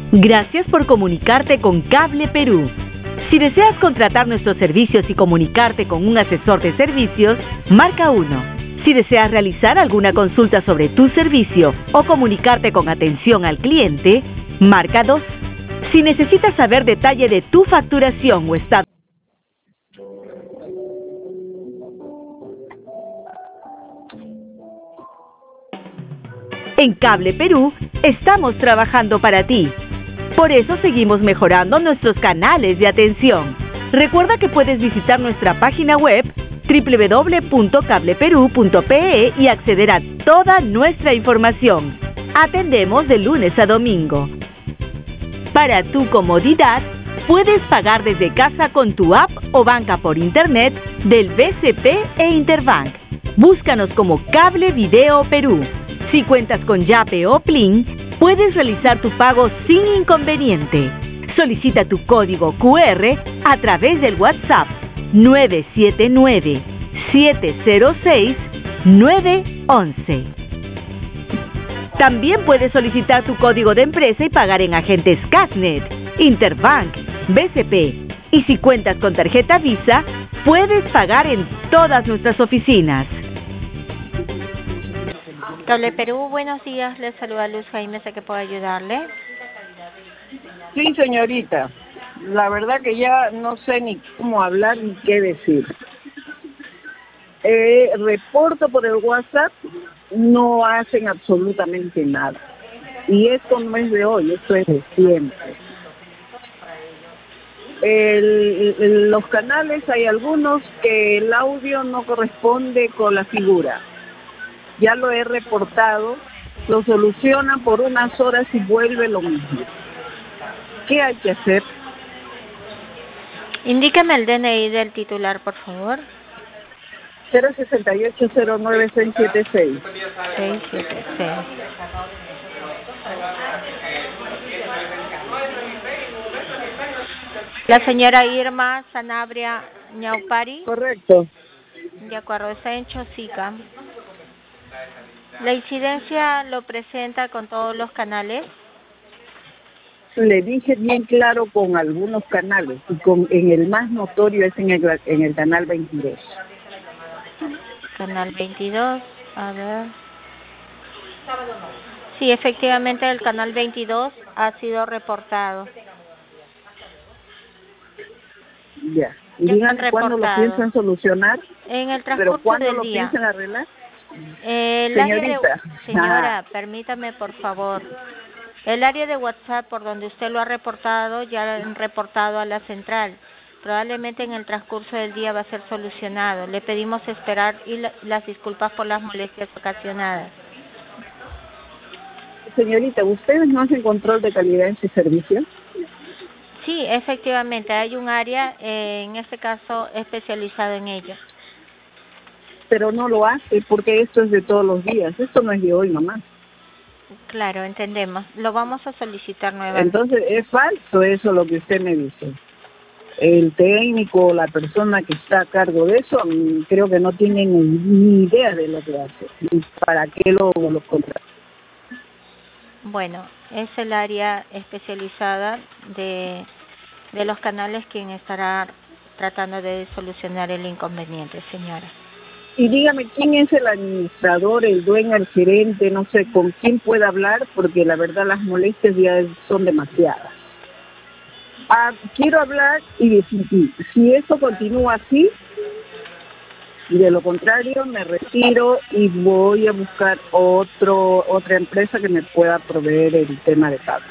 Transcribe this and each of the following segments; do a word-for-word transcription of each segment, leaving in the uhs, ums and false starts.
Gracias por comunicarte con Cable Perú. Si deseas contratar nuestros servicios y comunicarte con un asesor de servicios, marca uno. Si deseas realizar alguna consulta sobre tu servicio o comunicarte con atención al cliente, marca dos. Si necesitas saber detalle de tu facturación o estado. En Cable Perú estamos trabajando para ti. Por eso seguimos mejorando nuestros canales de atención. Recuerda que puedes visitar nuestra página web doble u doble u doble u punto cable perú punto pe e y acceder a toda nuestra información. Atendemos de lunes a domingo. Para tu comodidad, puedes pagar desde casa con tu app o banca por internet del B C P e Interbank. Búscanos como Cable Video Perú. Si cuentas con Yape o Plin, puedes realizar tu pago sin inconveniente. Solicita tu código cu erre a través del WhatsApp nueve siete nueve, siete cero seis, nueve once. También puedes solicitar tu código de empresa y pagar en agentes Casnet, Interbank, B C P. Y si cuentas con tarjeta Visa, puedes pagar en todas nuestras oficinas. Cable Perú, buenos días. Les saluda Luz Jaime, ¿sé que puedo ayudarle? Sí, señorita. La verdad que ya no sé ni cómo hablar ni qué decir. Eh, reporto por el WhatsApp, no hacen absolutamente nada. Y esto no es de hoy, esto es de siempre. El, el, los canales, hay algunos que el audio no corresponde con la figura. Ya lo he reportado, lo solucionan por unas horas y vuelve lo mismo. ¿Qué hay que hacer? Indíqueme el D N I del titular, por favor. cero sesenta y ocho cero nueve seis siete seis. seis siete seis. La señora Irma Sanabria Ñaupari. Correcto. De acuerdo, está en Chosica. ¿La incidencia lo presenta con todos los canales? Le dije bien claro con algunos canales y con en el más notorio es en el, en el canal veintidós. Canal veintidós, a ver. Sí, efectivamente el canal veintidós ha sido reportado. Ya. Y díganme cuándo lo piensan solucionar. En el Pero transcurso ¿cuándo del lo día. piensan arreglar? El Señorita. Área de, señora, Ah. permítame por favor. El área de WhatsApp por donde usted lo ha reportado ya lo han reportado a la central. Probablemente en el transcurso del día va a ser solucionado. Le pedimos esperar y la, las disculpas por las molestias ocasionadas. Señorita, ¿ustedes no hacen control de calidad en su servicio? Sí, efectivamente, hay un área, eh, en este caso, especializado en ello. Pero no lo hace porque esto es de todos los días. Esto no es de hoy nomás. Claro, entendemos. Lo vamos a solicitar nuevamente. Entonces, es falso eso lo que usted me dice. El técnico, la persona que está a cargo de eso, creo que no tiene ni, ni idea de lo que hace. Ni para qué lo, lo contrata. Bueno, es el área especializada de, de los canales quien estará tratando de solucionar el inconveniente, señora. Y dígame, ¿quién es el administrador, el dueño, el gerente? No sé, ¿con quién puede hablar? Porque la verdad las molestias ya son demasiadas. Ah, quiero hablar y decir, si esto continúa así, y de lo contrario me retiro y voy a buscar otro otra empresa que me pueda proveer el tema de pago.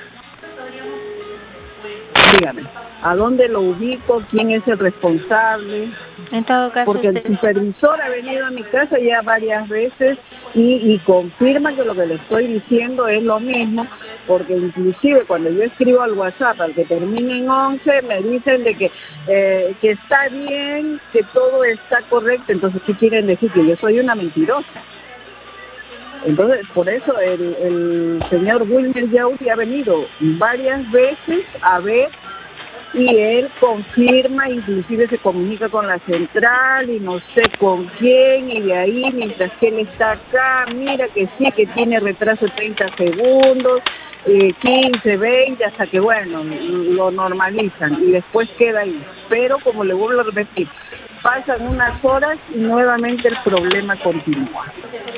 Dígame, ¿a dónde lo ubico? ¿Quién es el responsable? En todo caso, Porque el usted... supervisor ha venido a mi casa ya varias veces y, y confirma que lo que le estoy diciendo es lo mismo, porque inclusive cuando yo escribo al WhatsApp al que termine en once, me dicen de que, eh, que está bien, que todo está correcto. Entonces, ¿qué quieren decir? Que yo soy una mentirosa. Entonces, por eso el, el señor Wilmer Yauri ha venido varias veces a ver y él confirma, inclusive se comunica con la central y no sé con quién, y de ahí, mientras que él está acá, mira que sí, que tiene retraso de treinta segundos, eh, quince, veinte, hasta que, bueno, lo normalizan y después queda ahí. Pero, como le vuelvo a repetir, pasan unas horas y nuevamente el problema continúa.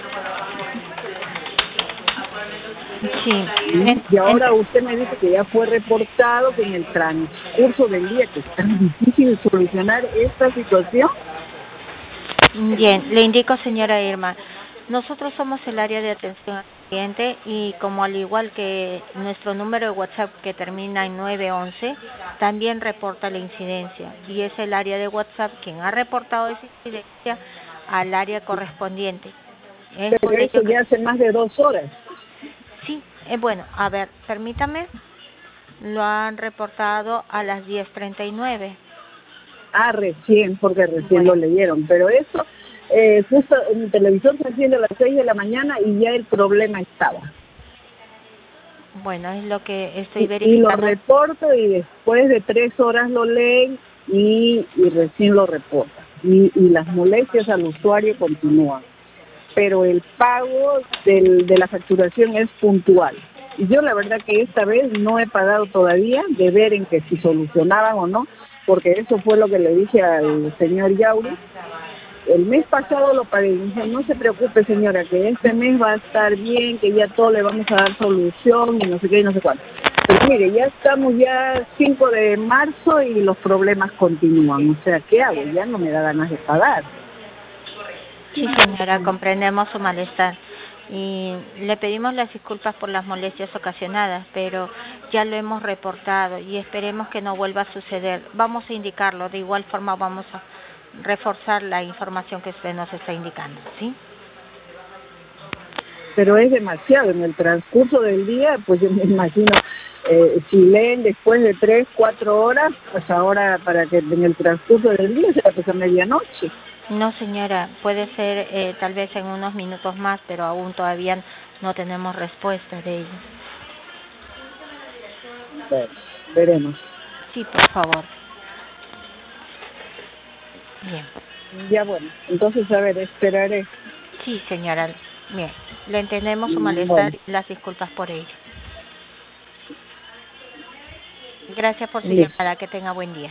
Sí. ¿Sí? Y ahora usted me dice que ya fue reportado que en el transcurso del día, que es tan difícil solucionar esta situación. Bien, le indico, señora Irma, nosotros somos el área de atención al cliente y como al igual que nuestro número de WhatsApp que termina en nueve once, también reporta la incidencia y es el área de WhatsApp quien ha reportado esa incidencia al área correspondiente. Es Pero por eso ello que... ya hace más de dos horas. Sí, eh, bueno, a ver, permítame, lo han reportado a las diez treinta y nueve. Ah, recién, porque recién Bueno. lo leyeron, pero eso, eh, justo en mi televisión se enciende a las seis de la mañana y ya el problema estaba. Bueno, es lo que estoy Y, verificando. y lo reporto y después de tres horas lo leen y, y recién lo reportan. Y, y las molestias al usuario continúan. Pero el pago del, de la facturación es puntual. Y yo la verdad que esta vez no he pagado todavía de ver en que si solucionaban o no, porque eso fue lo que le dije al señor Yauri. El mes pasado lo pagué y dije, no se preocupe señora, que este mes va a estar bien, que ya todo le vamos a dar solución y no sé qué y no sé cuánto. Pero mire, ya estamos ya cinco de marzo y los problemas continúan. O sea, ¿qué hago? Ya no me da ganas de pagar. Sí, señora, comprendemos su malestar y le pedimos las disculpas por las molestias ocasionadas, pero ya lo hemos reportado y esperemos que no vuelva a suceder. Vamos a indicarlo, de igual forma vamos a reforzar la información que usted nos está indicando, ¿sí? Pero es demasiado, en el transcurso del día, pues yo me imagino, eh, si leen después de tres, cuatro horas, pues ahora para que en el transcurso del día se va a pasar medianoche. No, señora, puede ser eh, tal vez en unos minutos más, pero aún todavía no tenemos respuesta de ello. Bueno, veremos. Sí, por favor. Bien. Ya bueno, entonces a ver, esperaré. Sí, señora. Bien, le entendemos su malestar Bueno. y las disculpas por ello. Gracias por su Listo. llamada, que tenga buen día.